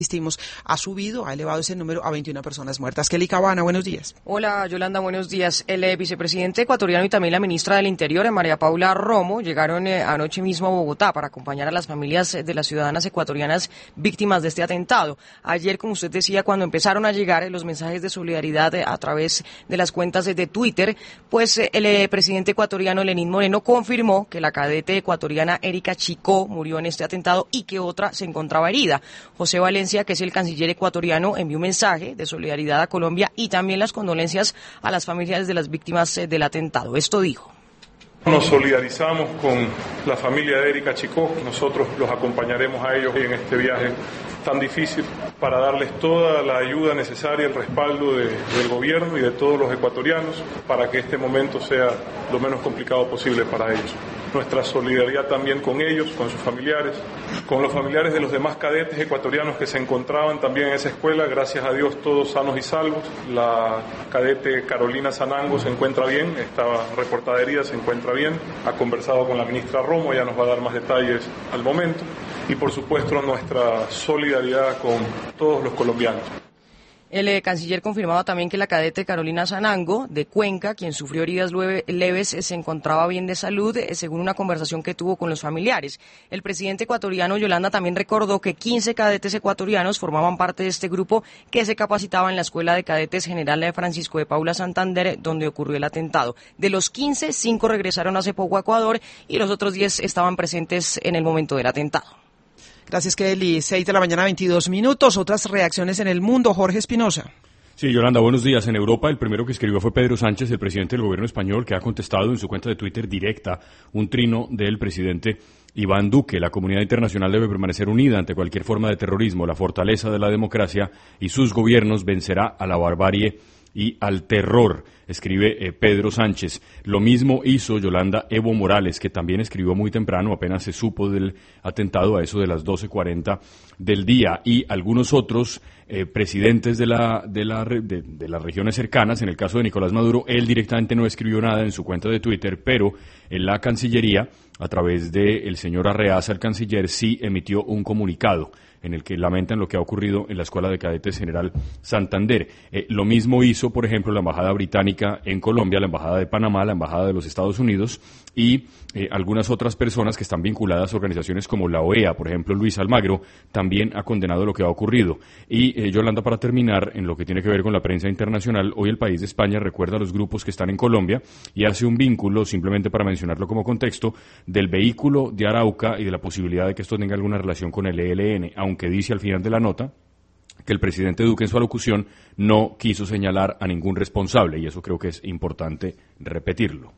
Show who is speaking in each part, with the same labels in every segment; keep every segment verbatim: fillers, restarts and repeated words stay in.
Speaker 1: Insistimos, ha subido, ha elevado ese número a veintiuna personas muertas. Kelly Cabana, buenos días.
Speaker 2: Hola, Yolanda, buenos días. El eh, vicepresidente ecuatoriano y también la ministra del Interior, eh, María Paula Romo, llegaron eh, anoche mismo a Bogotá para acompañar a las familias eh, de las ciudadanas ecuatorianas víctimas de este atentado. Ayer, como usted decía, cuando empezaron a llegar eh, los mensajes de solidaridad eh, a través de las cuentas eh, de Twitter, pues eh, el eh, presidente ecuatoriano Lenín Moreno confirmó que la cadete ecuatoriana Erika Chicó murió en este atentado y que otra se encontraba herida. José Valencia, que es el canciller ecuatoriano, envió un mensaje de solidaridad a Colombia y también las condolencias a las familias de las víctimas del atentado. Esto dijo.
Speaker 3: Nos solidarizamos con la familia de Erika Chicó. Nosotros los acompañaremos a ellos en este viaje tan difícil para darles toda la ayuda necesaria, el respaldo de, del gobierno y de todos los ecuatorianos para que este momento sea lo menos complicado posible para ellos. Nuestra solidaridad también con ellos, con sus familiares, con los familiares de los demás cadetes ecuatorianos que se encontraban también en esa escuela, gracias a Dios todos sanos y salvos. La cadete Carolina Sanango se encuentra bien, estaba reportada herida, se encuentra bien, ha conversado con la ministra Romo, ella nos va a dar más detalles al momento, y por supuesto nuestra solidaridad con todos los colombianos.
Speaker 2: El eh, canciller confirmaba también que la cadete Carolina Sanango, de Cuenca, quien sufrió heridas leve, leves, eh, se encontraba bien de salud, eh, según una conversación que tuvo con los familiares. El presidente ecuatoriano, Yolanda, también recordó que quince cadetes ecuatorianos formaban parte de este grupo que se capacitaba en la Escuela de Cadetes General de Francisco de Paula Santander, donde ocurrió el atentado. De los quince, cinco regresaron hace poco a Ecuador y los otros diez estaban presentes en el momento del atentado.
Speaker 1: Gracias, Kelly. Seis de la mañana, veintidós minutos. Otras reacciones en el mundo. Jorge Espinosa.
Speaker 4: Sí, Yolanda, buenos días. En Europa, el primero que escribió fue Pedro Sánchez, el presidente del gobierno español, que ha contestado en su cuenta de Twitter directa un trino del presidente Iván Duque. La comunidad internacional debe permanecer unida ante cualquier forma de terrorismo. La fortaleza de la democracia y sus gobiernos vencerá a la barbarie y al terror, escribe eh, Pedro Sánchez. Lo mismo hizo Yolanda Evo Morales, que también escribió muy temprano, apenas se supo del atentado a eso de las doce cuarenta del día, y algunos otros eh, presidentes de, la, de, la, de, de las regiones cercanas. En el caso de Nicolás Maduro, él directamente no escribió nada en su cuenta de Twitter, pero en la Cancillería, a través del señor Arreaza, el canciller, sí emitió un comunicado en el que lamentan lo que ha ocurrido en la Escuela de Cadetes General Santander. Eh, lo mismo hizo, por ejemplo, la Embajada Británica en Colombia, la Embajada de Panamá, la Embajada de los Estados Unidos y eh, algunas otras personas que están vinculadas a organizaciones como la O E A, por ejemplo, Luis Almagro, también ha condenado lo que ha ocurrido. Y, eh, Yolanda, para terminar, en lo que tiene que ver con la prensa internacional, hoy el País de España recuerda a los grupos que están en Colombia y hace un vínculo, simplemente para mencionarlo como contexto, del vehículo de Arauca y de la posibilidad de que esto tenga alguna relación con el E L N, aunque dice al final de la nota que el presidente Duque en su alocución no quiso señalar a ningún responsable, y eso creo que es importante repetirlo.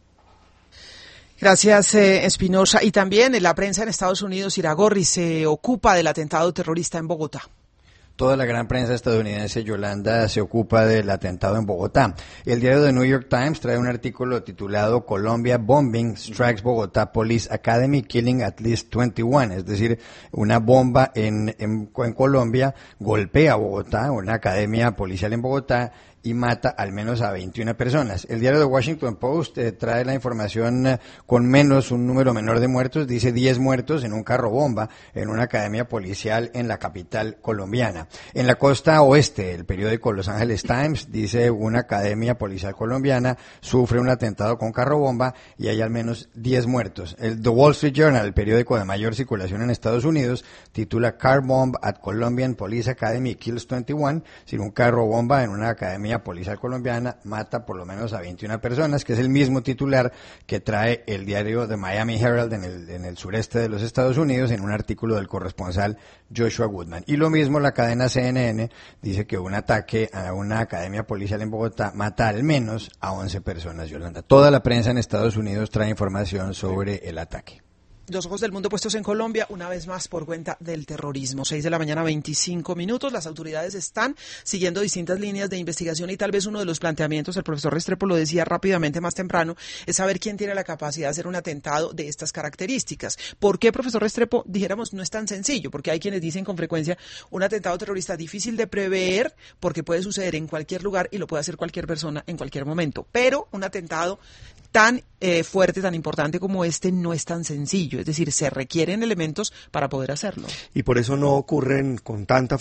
Speaker 1: Gracias, eh, Espinosa. Y también en la prensa en Estados Unidos, Iragorri se ocupa del atentado terrorista en Bogotá.
Speaker 5: Toda la gran prensa estadounidense, Yolanda, se ocupa del atentado en Bogotá. El diario The New York Times trae un artículo titulado Colombia Bombing Strikes Bogotá Police Academy Killing at least veintiuno, es decir, una bomba en, en, en Colombia golpea a Bogotá, una academia policial en Bogotá, y mata al menos a veintiuna personas. El diario The Washington Post eh, trae la información eh, con menos, un número menor de muertos, dice diez muertos en un carro bomba en una academia policial en la capital colombiana. En la costa oeste, el periódico Los Angeles Times dice una academia policial colombiana sufre un atentado con carro bomba y hay al menos diez muertos. El The Wall Street Journal, el periódico de mayor circulación en Estados Unidos, titula Car Bomb at Colombian Police Academy Kills veintiuno, sin un carro bomba en una academia policial colombiana mata por lo menos a veintiuna personas, que es el mismo titular que trae el diario The Miami Herald en el, en el sureste de los Estados Unidos en un artículo del corresponsal Joshua Goodman. Y lo mismo la cadena C N N dice que un ataque a una academia policial en Bogotá mata al menos a once personas, Yolanda. Toda la prensa en Estados Unidos trae información sobre el ataque.
Speaker 1: Los ojos del mundo puestos en Colombia, una vez más por cuenta del terrorismo. Seis de la mañana, veinticinco minutos. Las autoridades están siguiendo distintas líneas de investigación y tal vez uno de los planteamientos, el profesor Restrepo lo decía rápidamente más temprano, es saber quién tiene la capacidad de hacer un atentado de estas características. ¿Por qué, profesor Restrepo? Dijéramos, no es tan sencillo, porque hay quienes dicen con frecuencia un atentado terrorista difícil de prever porque puede suceder en cualquier lugar y lo puede hacer cualquier persona en cualquier momento. Pero un atentado tan eh, fuerte, tan importante como este, no es tan sencillo. Es decir, se requieren elementos para poder hacerlo.
Speaker 6: Y por eso no ocurren con tanta